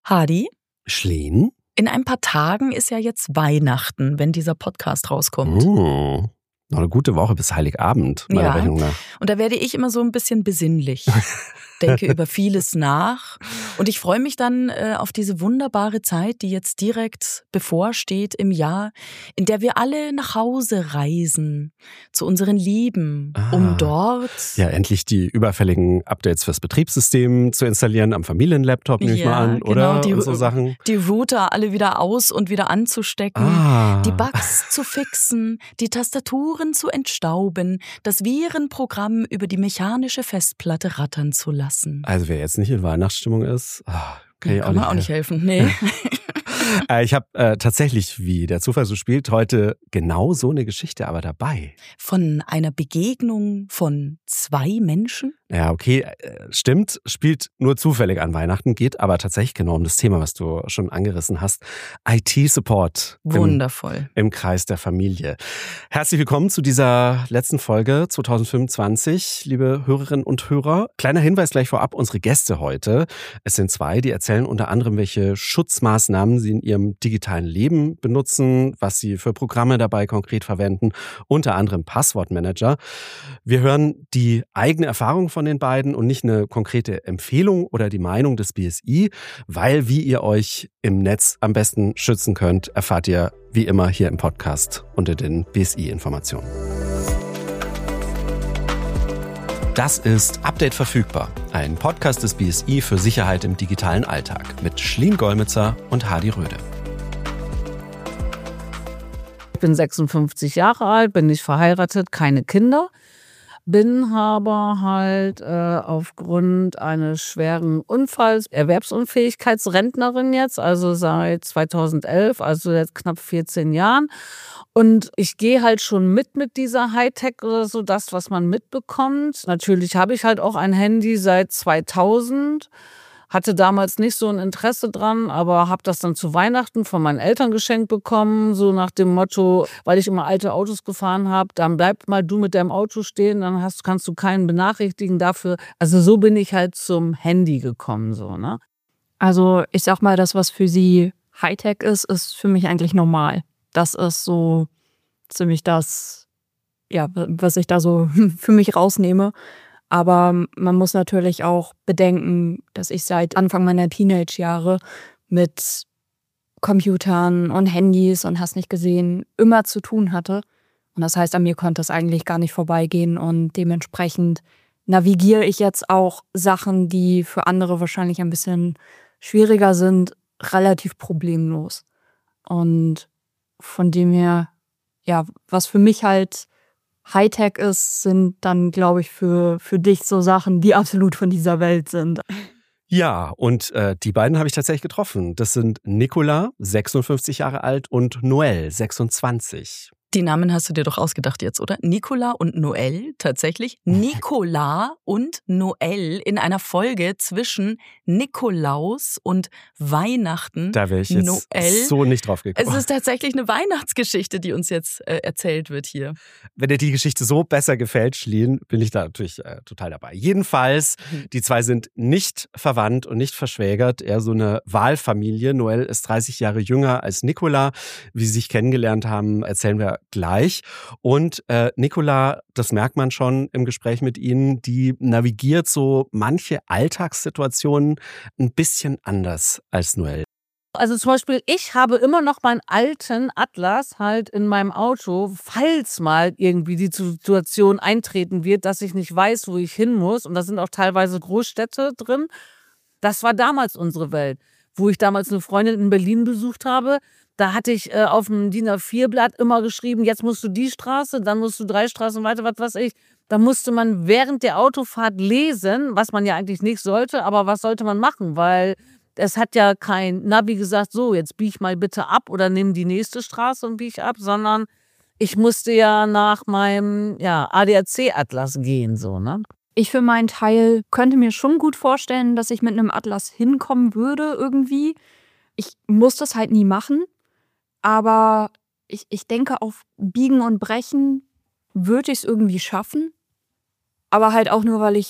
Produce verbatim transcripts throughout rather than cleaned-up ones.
Hadi, Schleen? in ein paar Tagen ist ja jetzt Weihnachten, wenn dieser Podcast rauskommt. Oh, noch eine gute Woche bis Heiligabend, meiner Ja. Rechnung nach. Und da werde ich immer so ein bisschen besinnlich, denke über vieles nach. Und ich freue mich dann äh, auf diese wunderbare Zeit, die jetzt direkt bevorsteht im Jahr, in der wir alle nach Hause reisen, zu unseren Lieben, Ah. um dort... Ja, endlich die überfälligen Updates fürs Betriebssystem zu installieren, am Familienlaptop nehme ich Ja, mal an, genau, oder? die- Und so Sachen. die Router alle wieder aus und wieder anzustecken, Ah. die Bugs zu fixen, die Tastaturen zu entstauben, das Virenprogramm über die mechanische Festplatte rattern zu lassen. Also wer jetzt nicht in Weihnachtsstimmung ist, ah, kann, ich Kann man auch nicht helfen. Nee. Äh, ich habe äh, tatsächlich, wie der Zufall so spielt, heute genau so eine Geschichte aber dabei. Von einer Begegnung von zwei Menschen? Ja, okay, äh, stimmt, spielt nur zufällig an Weihnachten, geht aber tatsächlich genau um das Thema, was du schon angerissen hast. I T-Support im, Wundervoll. im Kreis der Familie. Herzlich willkommen zu dieser letzten Folge zwanzig fünfundzwanzig, liebe Hörerinnen und Hörer. Kleiner Hinweis gleich vorab, unsere Gäste heute, es sind zwei, die erzählen unter anderem, welche Schutzmaßnahmen sie in ihrem digitalen Leben benutzen, was sie für Programme dabei konkret verwenden, unter anderem Passwortmanager. Wir hören die eigene Erfahrung von den beiden und nicht eine konkrete Empfehlung oder die Meinung des B S I, weil wie ihr euch im Netz am besten schützen könnt, erfahrt ihr wie immer hier im Podcast unter den B S I-Informationen. Das ist Update verfügbar, ein Podcast des B S I für Sicherheit im digitalen Alltag mit Schleen Golmitzer und Hadi Röde. Ich bin sechsundfünfzig Jahre alt, bin nicht verheiratet, keine Kinder. Bin aber halt äh, aufgrund eines schweren Unfalls Erwerbsunfähigkeitsrentnerin jetzt, also seit zweitausendelf, also jetzt knapp vierzehn Jahren. Und ich gehe halt schon mit mit dieser Hightech oder so, das, was man mitbekommt. Natürlich habe ich halt auch ein Handy seit zweitausend. Hatte damals nicht so ein Interesse dran, aber habe das dann zu Weihnachten von meinen Eltern geschenkt bekommen, so nach dem Motto, weil ich immer alte Autos gefahren habe, dann bleib mal du mit deinem Auto stehen, dann hast, kannst du keinen benachrichtigen dafür. Also so bin ich halt zum Handy gekommen, so, ne? Also ich sag mal, das, was für sie Hightech ist, ist für mich eigentlich normal. Das ist so ziemlich das, ja, was ich da so für mich rausnehme. Aber man muss natürlich auch bedenken, dass ich seit Anfang meiner Teenage-Jahre mit Computern und Handys und hast nicht gesehen, immer zu tun hatte. Und das heißt, an mir konnte es eigentlich gar nicht vorbeigehen. Und dementsprechend navigiere ich jetzt auch Sachen, die für andere wahrscheinlich ein bisschen schwieriger sind, relativ problemlos. Und von dem her, ja, was für mich halt Hightech ist, sind dann, glaube ich, für, für dich so Sachen, die absolut von dieser Welt sind. Ja, und äh, die beiden habe ich tatsächlich getroffen. Das sind Nicola, sechsundfünfzig Jahre alt, und Noel, sechsundzwanzig. Die Namen hast du dir doch ausgedacht jetzt, oder? Nicola und Noel, tatsächlich. Nicola und Noel in einer Folge zwischen Nikolaus und Weihnachten. Da wäre ich jetzt Noel. so nicht drauf gekommen. Es ist tatsächlich eine Weihnachtsgeschichte, die uns jetzt äh, erzählt wird hier. Wenn dir die Geschichte so besser gefällt, Schleen, bin ich da natürlich äh, total dabei. Jedenfalls, die zwei sind nicht verwandt und nicht verschwägert, eher so eine Wahlfamilie. Noel ist dreißig Jahre jünger als Nicola. Wie sie sich kennengelernt haben, erzählen wir gleich. Und äh, Nicola, das merkt man schon im Gespräch mit ihnen, die navigiert so manche Alltagssituationen ein bisschen anders als Noel. Also zum Beispiel, ich habe immer noch meinen alten Atlas halt in meinem Auto, falls mal irgendwie die Situation eintreten wird, dass ich nicht weiß, wo ich hin muss. Und da sind auch teilweise Großstädte drin. Das war damals unsere Welt. Wo ich damals eine Freundin in Berlin besucht habe, da hatte ich äh, auf dem D I N A vier Blatt immer geschrieben, jetzt musst du die Straße, dann musst du drei Straßen weiter, was weiß ich. Da musste man während der Autofahrt lesen, was man ja eigentlich nicht sollte, aber was sollte man machen, weil es hat ja kein Navi gesagt, so, jetzt bieg mal bitte ab oder nimm die nächste Straße und bieg ab, sondern ich musste ja nach meinem ja, A D A C-Atlas gehen, so, ne? Ich für meinen Teil könnte mir schon gut vorstellen, dass ich mit einem Atlas hinkommen würde irgendwie. Ich muss das halt nie machen, aber ich, ich denke, auf Biegen und Brechen würde ich es irgendwie schaffen. Aber halt auch nur, weil ich ein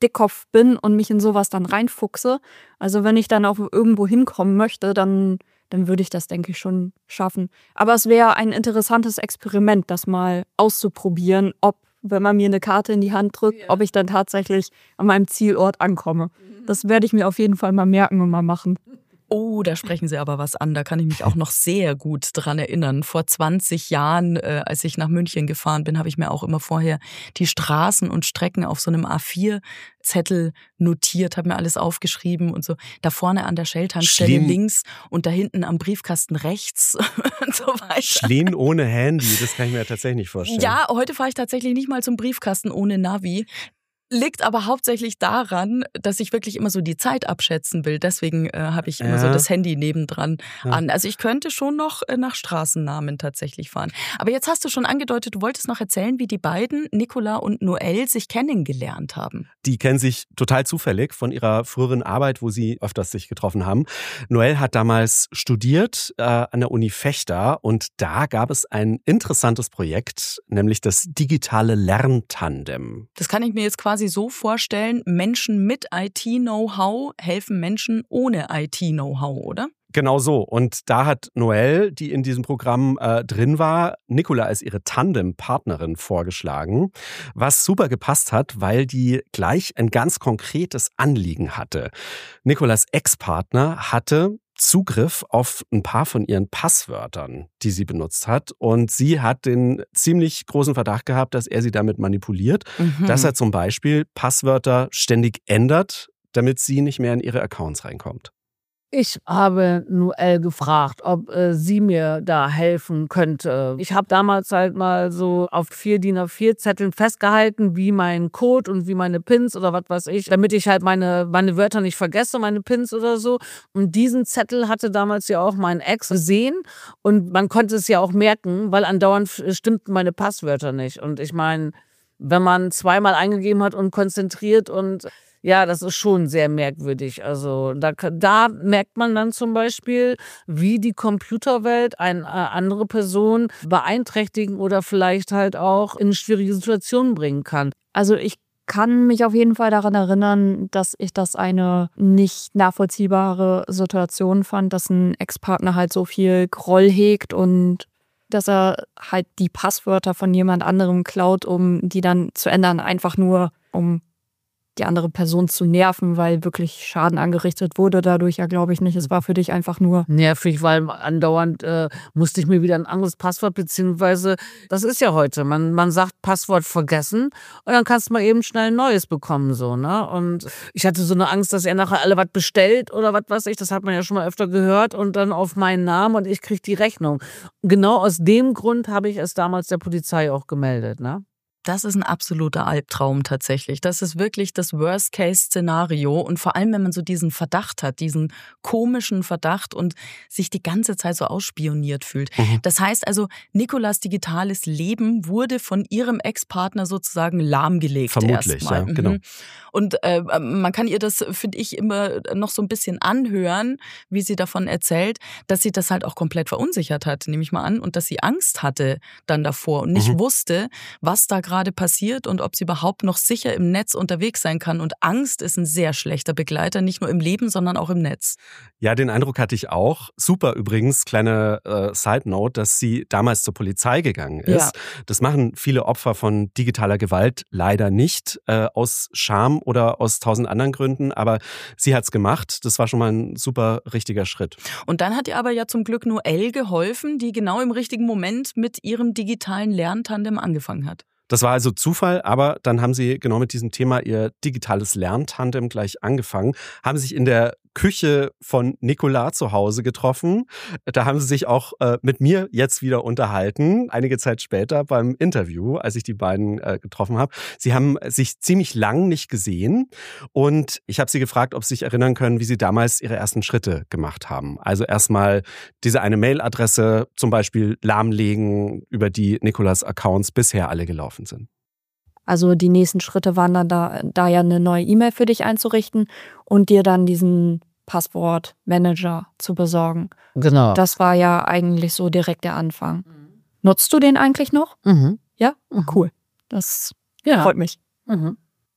Dickkopf bin und mich in sowas dann reinfuchse. Also wenn ich dann auch irgendwo hinkommen möchte, dann, dann würde ich das, denke ich, schon schaffen. Aber es wäre ein interessantes Experiment, das mal auszuprobieren, ob, wenn man mir eine Karte in die Hand drückt, ja. ob ich dann tatsächlich an meinem Zielort ankomme. Mhm. Das werde ich mir auf jeden Fall mal merken und mal machen. Oh, da sprechen Sie aber was an. Da kann ich mich auch noch sehr gut dran erinnern. Vor zwanzig Jahren, äh, als ich nach München gefahren bin, habe ich mir auch immer vorher die Straßen und Strecken auf so einem A vier Zettel notiert, habe mir alles aufgeschrieben und so. Da vorne an der Shell-Tankstelle Schlimm. links und da hinten am Briefkasten rechts und so weiter. Schlien ohne Handy, das kann ich mir ja tatsächlich nicht vorstellen. Ja, heute fahre ich tatsächlich nicht mal zum Briefkasten ohne Navi. Liegt aber hauptsächlich daran, dass ich wirklich immer so die Zeit abschätzen will. Deswegen äh, habe ich immer ja. so das Handy nebendran ja. an. Also ich könnte schon noch äh, nach Straßennamen tatsächlich fahren. Aber jetzt hast du schon angedeutet, du wolltest noch erzählen, wie die beiden, Nicola und Noelle, sich kennengelernt haben. Die kennen sich total zufällig von ihrer früheren Arbeit, wo sie öfters sich getroffen haben. Noelle hat damals studiert äh, an der Uni Vechta und da gab es ein interessantes Projekt, nämlich das digitale Lerntandem. Das kann ich mir jetzt quasi so vorstellen, Menschen mit I T-Know-how helfen Menschen ohne I T-Know-how, oder? Genau so. Und da hat Noelle, die in diesem Programm äh, drin war, Nicola als ihre Tandem-Partnerin vorgeschlagen, was super gepasst hat, weil die gleich ein ganz konkretes Anliegen hatte. Nicolas Ex-Partner hatte Zugriff auf ein paar von ihren Passwörtern, die sie benutzt hat. Und sie hat den ziemlich großen Verdacht gehabt, dass er sie damit manipuliert, mhm. dass er zum Beispiel Passwörter ständig ändert, damit sie nicht mehr in ihre Accounts reinkommt. Ich habe Noelle gefragt, ob äh, sie mir da helfen könnte. Ich habe damals halt mal so auf vier D I N A vier Zetteln festgehalten, wie mein Code und wie meine Pins oder was weiß ich, damit ich halt meine, meine Wörter nicht vergesse, meine Pins oder so. Und diesen Zettel hatte damals ja auch mein Ex gesehen und man konnte es ja auch merken, weil andauernd stimmten meine Passwörter nicht. Und ich meine, wenn man zweimal eingegeben hat und konzentriert und ja, das ist schon sehr merkwürdig. Also da, da merkt man dann zum Beispiel, wie die Computerwelt eine andere Person beeinträchtigen oder vielleicht halt auch in schwierige Situationen bringen kann. Also ich kann mich auf jeden Fall daran erinnern, dass ich das eine nicht nachvollziehbare Situation fand, dass ein Ex-Partner halt so viel Groll hegt und dass er halt die Passwörter von jemand anderem klaut, um die dann zu ändern, einfach nur um die andere Person zu nerven, weil wirklich Schaden angerichtet wurde dadurch ja, glaube ich nicht. Es war für dich einfach nur nervig, weil andauernd äh, musste ich mir wieder ein anderes Passwort, beziehungsweise, das ist ja heute, man, man sagt Passwort vergessen und dann kannst du mal eben schnell ein neues bekommen, so, ne? Und ich hatte so eine Angst, dass er nachher alle was bestellt oder was weiß ich, das hat man ja schon mal öfter gehört und dann auf meinen Namen und ich kriege die Rechnung. Genau aus dem Grund habe ich es damals der Polizei auch gemeldet, ne? Das ist ein absoluter Albtraum tatsächlich. Das ist wirklich das Worst-Case-Szenario. Und vor allem, wenn man so diesen Verdacht hat, diesen komischen Verdacht und sich die ganze Zeit so ausspioniert fühlt. Mhm. Das heißt also, Nicolas digitales Leben wurde von ihrem Ex-Partner sozusagen lahmgelegt. Vermutlich, erstmal. ja, genau. Und äh, man kann ihr das, finde ich, immer noch so ein bisschen anhören, wie sie davon erzählt, dass sie das halt auch komplett verunsichert hat, nehme ich mal an. Und dass sie Angst hatte dann davor und nicht mhm. wusste, was da gerade passiert und ob sie überhaupt noch sicher im Netz unterwegs sein kann. Und Angst ist ein sehr schlechter Begleiter, nicht nur im Leben, sondern auch im Netz. Ja, den Eindruck hatte ich auch. Super übrigens, kleine äh, Side-Note, dass sie damals zur Polizei gegangen ist. Ja. Das machen viele Opfer von digitaler Gewalt leider nicht, äh, aus Scham oder aus tausend anderen Gründen. Aber sie hat's gemacht. Das war schon mal ein super richtiger Schritt. Und dann hat ihr aber ja zum Glück Noelle geholfen, die genau im richtigen Moment mit ihrem digitalen Lerntandem angefangen hat. Das war also Zufall, aber dann haben sie genau mit diesem Thema ihr digitales Lerntandem gleich angefangen, haben sich in der Küche von Nicola zu Hause getroffen. Da haben sie sich auch äh, mit mir jetzt wieder unterhalten, einige Zeit später beim Interview, als ich die beiden äh, getroffen habe. Sie haben sich ziemlich lang nicht gesehen und ich habe sie gefragt, ob sie sich erinnern können, wie sie damals ihre ersten Schritte gemacht haben. Also erstmal diese eine Mailadresse zum Beispiel lahmlegen, über die Nicolas Accounts bisher alle gelaufen sind. Also die nächsten Schritte waren dann da, da ja eine neue E-Mail für dich einzurichten und dir dann diesen Passwortmanager zu besorgen. Genau. Das war ja eigentlich so direkt der Anfang. Mhm. Nutzt du den eigentlich noch? Mhm. Ja? Mhm. Cool. Das ja. freut mich. Mhm.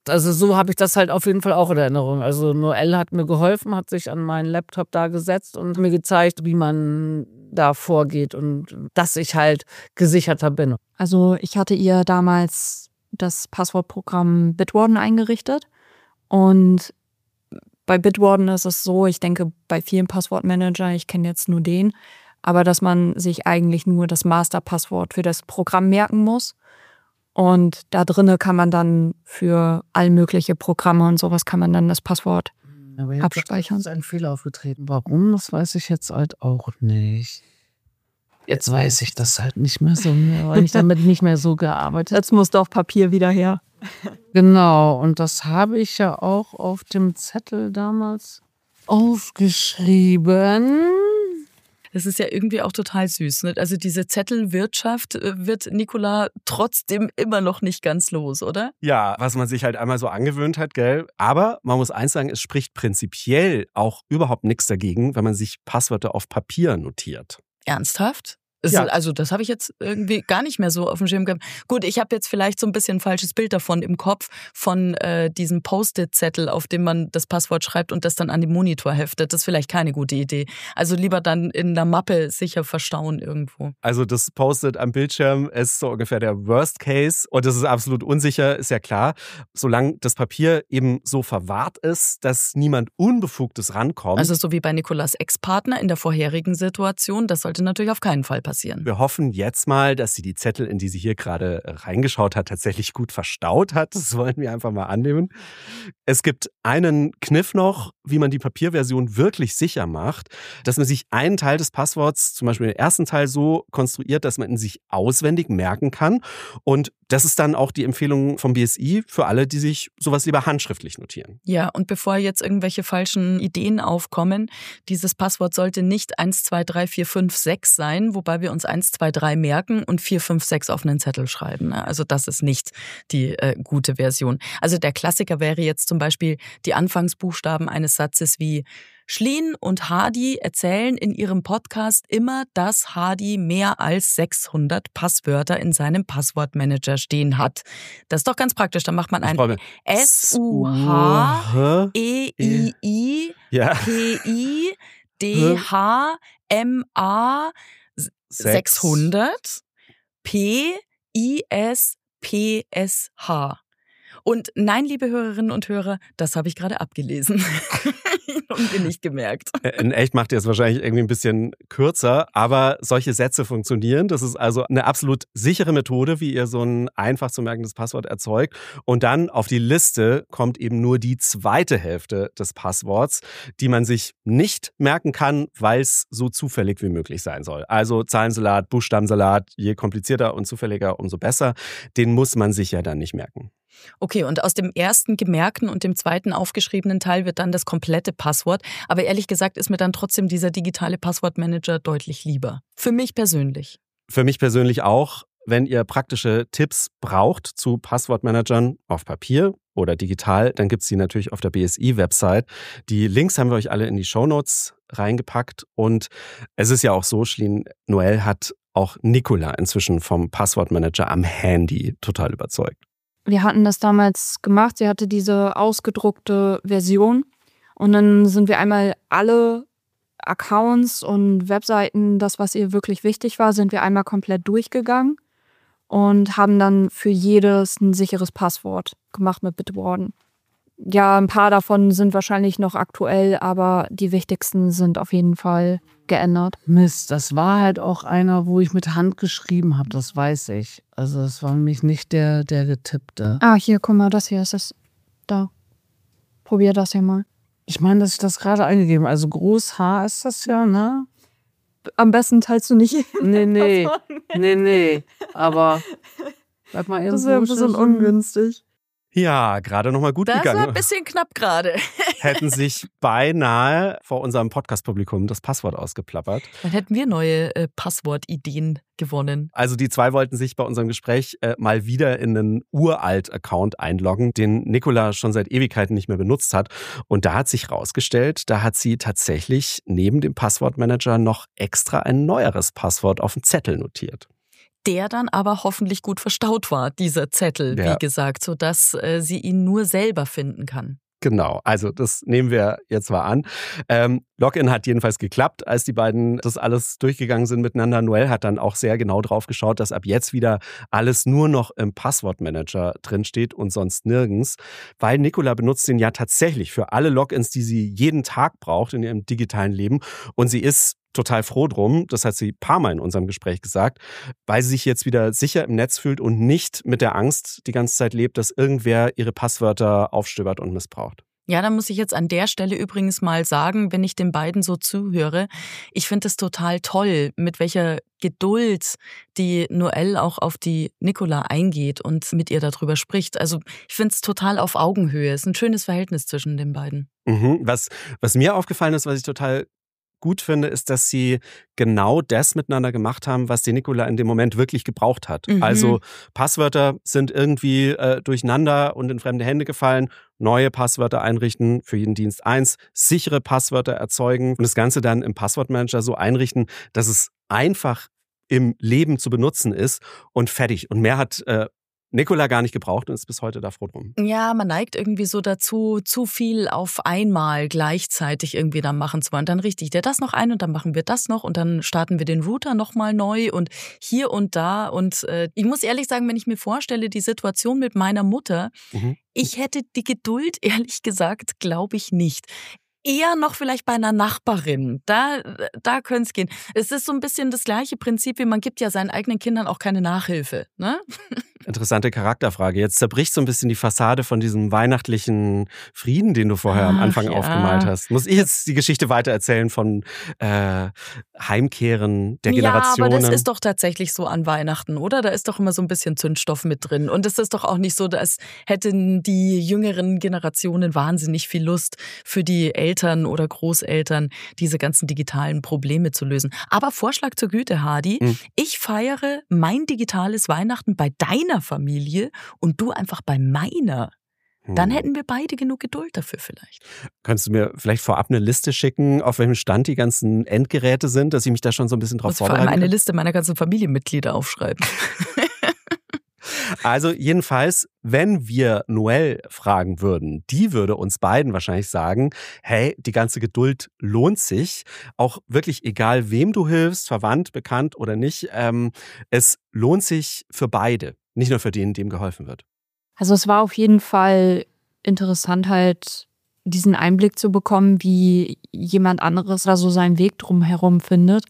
Also so habe ich das halt auf jeden Fall auch in Erinnerung. Also Noelle hat mir geholfen, hat sich an meinen Laptop da gesetzt und mir gezeigt, wie man da vorgeht und dass ich halt gesicherter bin. Also ich hatte ihr damals das Passwortprogramm Bitwarden eingerichtet und bei Bitwarden ist es so, ich denke bei vielen Passwortmanager, ich kenne jetzt nur den, aber dass man sich eigentlich nur das Masterpasswort für das Programm merken muss. Und da drinnen kann man dann für all mögliche Programme und sowas kann man dann das Passwort Aber jetzt abspeichern. ist ein Fehler aufgetreten. Warum? Das weiß ich jetzt halt auch nicht. Jetzt weiß ich das halt nicht mehr so mehr, weil ich damit nicht mehr so gearbeitet habe. Jetzt musste auf Papier wieder her. Genau, und das habe ich ja auch auf dem Zettel damals aufgeschrieben. Das ist ja irgendwie auch total süß. Ne? Also diese Zettelwirtschaft wird Nicola trotzdem immer noch nicht ganz los, oder? Ja, was man sich halt einmal so angewöhnt hat, gell? Aber man muss eins sagen, es spricht prinzipiell auch überhaupt nichts dagegen, wenn man sich Passwörter auf Papier notiert. Ernsthaft? Es Ja. ist, also das habe ich jetzt irgendwie gar nicht mehr so auf dem Schirm gehabt. Gut, ich habe jetzt vielleicht so ein bisschen ein falsches Bild davon im Kopf, von äh, diesem Post-it-Zettel, auf dem man das Passwort schreibt und das dann an den Monitor heftet. Das ist vielleicht keine gute Idee. Also lieber dann in der Mappe sicher verstauen irgendwo. Also das Post-it am Bildschirm ist so ungefähr der Worst Case und das ist absolut unsicher, ist ja klar. Solange das Papier eben so verwahrt ist, dass niemand Unbefugtes rankommt. Also so wie bei Nicolas Ex-Partner in der vorherigen Situation, das sollte natürlich auf keinen Fall passieren. Wir hoffen jetzt mal, dass sie die Zettel, in die sie hier gerade reingeschaut hat, tatsächlich gut verstaut hat. Das wollen wir einfach mal annehmen. Es gibt einen Kniff noch, wie man die Papierversion wirklich sicher macht, dass man sich einen Teil des Passworts, zum Beispiel den ersten Teil, so konstruiert, dass man ihn sich auswendig merken kann. Und das ist dann auch die Empfehlung vom B S I für alle, die sich sowas lieber handschriftlich notieren. Ja, und bevor jetzt irgendwelche falschen Ideen aufkommen, dieses Passwort sollte nicht eins, zwei, drei, vier, fünf, sechs sein, wobei wir uns eins, zwei, drei merken und vier, fünf, sechs auf einen Zettel schreiben. Also das ist nicht die äh, gute Version. Also der Klassiker wäre jetzt zum Beispiel die Anfangsbuchstaben eines Satzes wie Schleen und Hardy erzählen in ihrem Podcast immer, dass Hardy mehr als sechshundert Passwörter in seinem Passwortmanager stehen hat. Das ist doch ganz praktisch. Da macht man ein S U H E I I P I D H M A sechshundert P I S P S H. Und nein, liebe Hörerinnen und Hörer, das habe ich gerade abgelesen und mir nicht gemerkt. In echt macht ihr es wahrscheinlich irgendwie ein bisschen kürzer, aber solche Sätze funktionieren. Das ist also eine absolut sichere Methode, wie ihr so ein einfach zu merkendes Passwort erzeugt. Und dann auf die Liste kommt eben nur die zweite Hälfte des Passworts, die man sich nicht merken kann, weil es so zufällig wie möglich sein soll. Also Zahlensalat, Buchstabensalat, je komplizierter und zufälliger, umso besser. Den muss man sich ja dann nicht merken. Okay, und aus dem ersten gemerkten und dem zweiten aufgeschriebenen Teil wird dann das komplette Passwort. Aber ehrlich gesagt ist mir dann trotzdem dieser digitale Passwortmanager deutlich lieber. Für mich persönlich. Für mich persönlich auch. Wenn ihr praktische Tipps braucht zu Passwortmanagern auf Papier oder digital, dann gibt es die natürlich auf der B S I-Website. Die Links haben wir euch alle in die Shownotes reingepackt. Und es ist ja auch so, Schleen, Noelle hat auch Nicola inzwischen vom Passwortmanager am Handy total überzeugt. Wir hatten das damals gemacht. Sie hatte diese ausgedruckte Version. Und dann sind wir einmal alle Accounts und Webseiten, das, was ihr wirklich wichtig war, sind wir einmal komplett durchgegangen und haben dann für jedes ein sicheres Passwort gemacht mit Bitwarden. Ja, ein paar davon sind wahrscheinlich noch aktuell, aber die wichtigsten sind auf jeden Fall geändert. Mist, das war halt auch einer, wo ich mit Hand geschrieben habe, das weiß ich. Also das war nämlich nicht der, der getippte. Ah, hier, guck mal, das hier ist es. Da. Probier das hier mal. Ich meine, dass ich das gerade eingegeben habe. Also Groß H ist das ja, ne? Am besten teilst du nicht. Nee, nee. Nee, nee. Aber bleib mal eben. Das ist ja ein bisschen ungünstig. Ja, gerade noch mal gut das gegangen. Das war ein bisschen knapp gerade. Hätten sich beinahe vor unserem Podcast-Publikum das Passwort ausgeplappert. Dann hätten wir neue äh, Passwortideen gewonnen. Also die zwei wollten sich bei unserem Gespräch äh, mal wieder in einen uralt-Account einloggen, den Nicola schon seit Ewigkeiten nicht mehr benutzt hat. Und da hat sich rausgestellt, da hat sie tatsächlich neben dem Passwortmanager noch extra ein neueres Passwort auf dem Zettel notiert. der dann aber hoffentlich gut verstaut war, dieser Zettel, Ja. wie gesagt, sodass äh, sie ihn nur selber finden kann. Genau, also das nehmen wir jetzt mal an. Ähm, Login hat jedenfalls geklappt, als die beiden das alles durchgegangen sind miteinander. Noelle hat dann auch sehr genau drauf geschaut, dass ab jetzt wieder alles nur noch im Passwortmanager drinsteht und sonst nirgends. Weil Nicola benutzt den ja tatsächlich für alle Logins, die sie jeden Tag braucht in ihrem digitalen Leben. Und sie ist total froh drum, das hat sie ein paar Mal in unserem Gespräch gesagt, weil sie sich jetzt wieder sicher im Netz fühlt und nicht mit der Angst die ganze Zeit lebt, dass irgendwer ihre Passwörter aufstöbert und missbraucht. Ja, da muss ich jetzt an der Stelle übrigens mal sagen, wenn ich den beiden so zuhöre, ich finde es total toll, mit welcher Geduld die Noelle auch auf die Nicola eingeht und mit ihr darüber spricht. Also ich finde es total auf Augenhöhe. Es ist ein schönes Verhältnis zwischen den beiden. Mhm. Was, was mir aufgefallen ist, was ich total gut finde, ist, dass sie genau das miteinander gemacht haben, was die Nicola in dem Moment wirklich gebraucht hat. Mhm. Also Passwörter sind irgendwie äh, durcheinander und in fremde Hände gefallen. Neue Passwörter einrichten, für jeden Dienst eins, sichere Passwörter erzeugen und das Ganze dann im Passwortmanager so einrichten, dass es einfach im Leben zu benutzen ist und fertig. Und mehr hat äh, Nicola gar nicht gebraucht und ist bis heute da froh drum. Ja, man neigt irgendwie so dazu, zu viel auf einmal gleichzeitig irgendwie dann machen zu wollen. Dann richte ich dir das noch ein und dann machen wir das noch und dann starten wir den Router nochmal neu und hier und da. Und äh, ich muss ehrlich sagen, wenn ich mir vorstelle, die Situation mit meiner Mutter, Mhm. ich hätte die Geduld, ehrlich gesagt, glaube ich nicht. Eher noch vielleicht bei einer Nachbarin. Da, da könnte es gehen. Es ist so ein bisschen das gleiche Prinzip, wie man gibt ja seinen eigenen Kindern auch keine Nachhilfe. Ne? Interessante Charakterfrage. Jetzt zerbricht so ein bisschen die Fassade von diesem weihnachtlichen Frieden, den du vorher am Ach, Anfang ja. aufgemalt hast. Muss ich jetzt die Geschichte weitererzählen von äh, Heimkehren der Generationen? Ja, aber das ist doch tatsächlich so an Weihnachten, oder? Da ist doch immer so ein bisschen Zündstoff mit drin. Und es ist doch auch nicht so, als hätten die jüngeren Generationen wahnsinnig viel Lust für die Eltern oder Großeltern, diese ganzen digitalen Probleme zu lösen. Aber Vorschlag zur Güte, Hardy. Hm. Ich feiere mein digitales Weihnachten bei deiner Familie und du einfach bei meiner. Dann Hm. hätten wir beide genug Geduld dafür vielleicht. Könntest du mir vielleicht vorab eine Liste schicken, auf welchem Stand die ganzen Endgeräte sind, dass ich mich da schon so ein bisschen drauf Und vor allem vorbereiten eine kann? Liste meiner ganzen Familienmitglieder aufschreiben. Also jedenfalls, wenn wir Noelle fragen würden, die würde uns beiden wahrscheinlich sagen, hey, die ganze Geduld lohnt sich. Auch wirklich egal, wem du hilfst, verwandt, bekannt oder nicht, ähm, es lohnt sich für beide, nicht nur für den, dem geholfen wird. Also es war auf jeden Fall interessant, halt diesen Einblick zu bekommen, wie jemand anderes da so seinen Weg drumherum findet.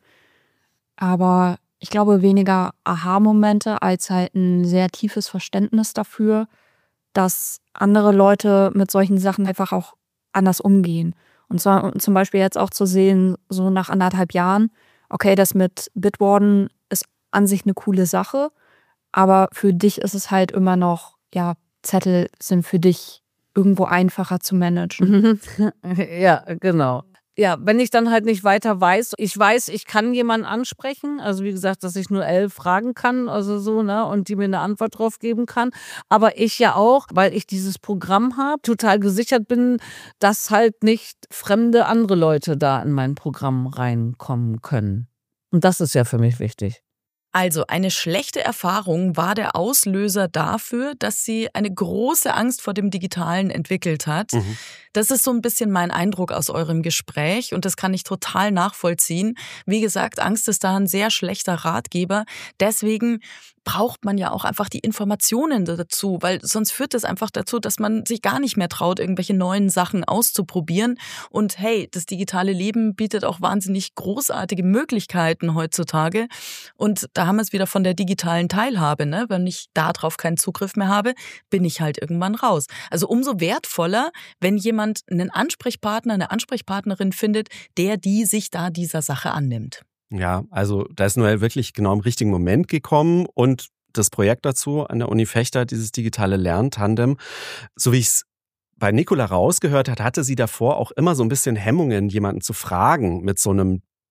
Aber ich glaube weniger Aha-Momente als halt ein sehr tiefes Verständnis dafür, dass andere Leute mit solchen Sachen einfach auch anders umgehen. Und zwar zum Beispiel jetzt auch zu sehen, so nach anderthalb Jahren, okay, das mit Bitwarden ist an sich eine coole Sache, aber für dich ist es halt immer noch, ja, Zettel sind für dich irgendwo einfacher zu managen. Ja, genau. Ja, wenn ich dann halt nicht weiter weiß, ich weiß, ich kann jemanden ansprechen, also wie gesagt, dass ich nur elf fragen kann, also so, ne, und die mir eine Antwort drauf geben kann. Aber ich ja auch, weil ich dieses Programm habe, total gesichert bin, dass halt nicht fremde andere Leute da in mein Programm reinkommen können. Und das ist ja für mich wichtig. Also eine schlechte Erfahrung war der Auslöser dafür, dass sie eine große Angst vor dem Digitalen entwickelt hat. Mhm. Das ist so ein bisschen mein Eindruck aus eurem Gespräch und das kann ich total nachvollziehen. Wie gesagt, Angst ist da ein sehr schlechter Ratgeber. Deswegen braucht man ja auch einfach die Informationen dazu, weil sonst führt das einfach dazu, dass man sich gar nicht mehr traut, irgendwelche neuen Sachen auszuprobieren. Und hey, das digitale Leben bietet auch wahnsinnig großartige Möglichkeiten heutzutage. Und da haben wir es wieder von der digitalen Teilhabe, ne? Wenn ich darauf keinen Zugriff mehr habe, bin ich halt irgendwann raus. Also umso wertvoller, wenn jemand einen Ansprechpartner, eine Ansprechpartnerin findet, der die sich da dieser Sache annimmt. Ja, also da ist Noelle wirklich genau im richtigen Moment gekommen und das Projekt dazu an der Uni Vechta, dieses digitale Lerntandem, so wie ich es bei Nicola rausgehört hat, hatte sie davor auch immer so ein bisschen Hemmungen, jemanden zu fragen mit so einem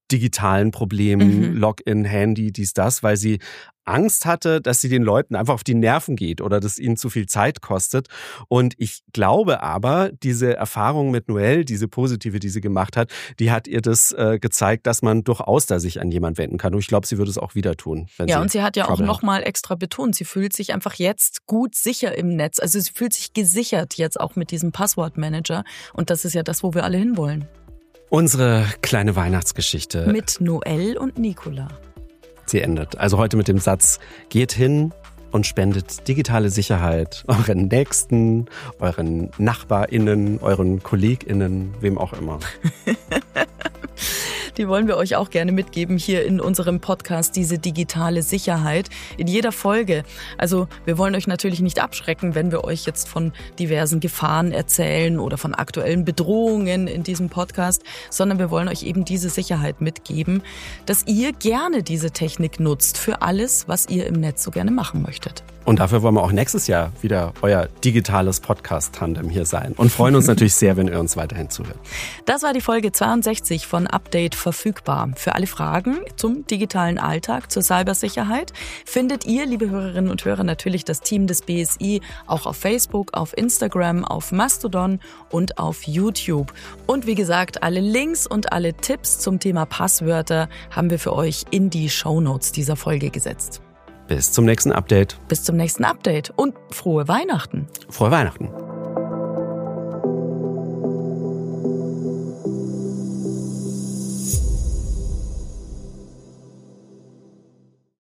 digitalen Problemen, Mhm. Login, Handy, dies, das, weil sie Angst hatte, dass sie den Leuten einfach auf die Nerven geht oder dass ihnen zu viel Zeit kostet. Und ich glaube aber, diese Erfahrung mit Noelle, diese positive, die sie gemacht hat, die hat ihr das äh, gezeigt, dass man durchaus da sich an jemand wenden kann. Und ich glaube, sie würde es auch wieder tun. Wenn Ja, sie und sie hat ja auch Trouble hat. nochmal extra betont, sie fühlt sich einfach jetzt gut sicher im Netz. Also sie fühlt sich gesichert jetzt auch mit diesem Passwortmanager. Und das ist ja das, wo wir alle hinwollen. Unsere kleine Weihnachtsgeschichte. Mit Noelle und Nicola. Sie endet. Also heute mit dem Satz, geht hin und spendet digitale Sicherheit euren Nächsten, euren NachbarInnen, euren KollegInnen, wem auch immer. Die wollen wir euch auch gerne mitgeben hier in unserem Podcast, diese digitale Sicherheit in jeder Folge. Also wir wollen euch natürlich nicht abschrecken, wenn wir euch jetzt von diversen Gefahren erzählen oder von aktuellen Bedrohungen in diesem Podcast, sondern wir wollen euch eben diese Sicherheit mitgeben, dass ihr gerne diese Technik nutzt für alles, was ihr im Netz so gerne machen möchtet. Und dafür wollen wir auch nächstes Jahr wieder euer digitales Podcast-Tandem hier sein und freuen uns natürlich sehr, wenn ihr uns weiterhin zuhört. Das war die Folge zweiundsechzig von Update verfügbar. Für alle Fragen zum digitalen Alltag, zur Cybersicherheit findet ihr, liebe Hörerinnen und Hörer, natürlich das Team des B S I auch auf Facebook, auf Instagram, auf Mastodon und auf YouTube. Und wie gesagt, alle Links und alle Tipps zum Thema Passwörter haben wir für euch in die Shownotes dieser Folge gesetzt. Bis zum nächsten Update. Bis zum nächsten Update und frohe Weihnachten. Frohe Weihnachten.